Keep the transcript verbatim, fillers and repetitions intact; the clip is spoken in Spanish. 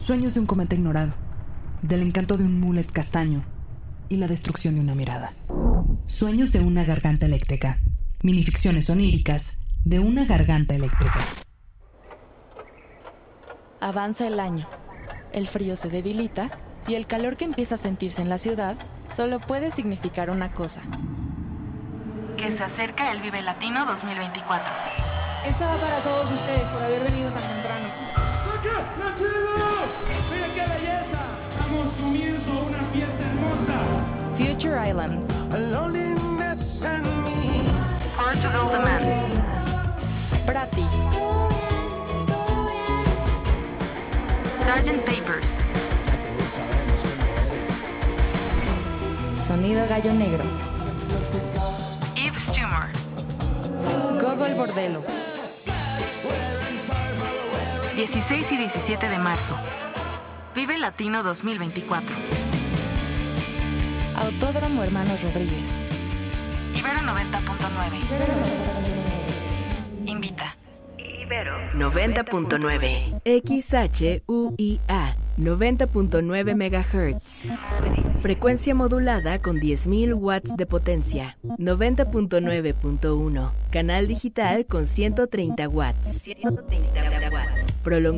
Sueños de un cometa ignorado, del encanto de un mullet castaño y la destrucción de una mirada. Sueños de una garganta eléctrica. Minificciones oníricas de una garganta eléctrica. Avanza el año. El frío se debilita y el calor que empieza a sentirse en la ciudad solo puede significar una cosa: que se acerca el Vive Latino dos mil veinticuatro. Esta va para todos ustedes por haber venido tan temprano. ¡Miren qué belleza! Damos comienzo a una fiesta hermosa. Future Island. Portugal The Man. Prati. sergeant Papers. Sonido Gallo Negro. Yves Tumor. Gogol Bordello. dieciséis y diecisiete de marzo. Vive Latino dos mil veinticuatro. Autódromo Hermanos Rodríguez. Ibero noventa punto nueve. Invita. Ibero noventa punto nueve. X H U I A noventa punto nueve megahertz. Frecuencia modulada con diez mil watts de potencia. noventa punto nueve punto uno. Canal digital con ciento treinta watts. ciento treinta watts. Prolongación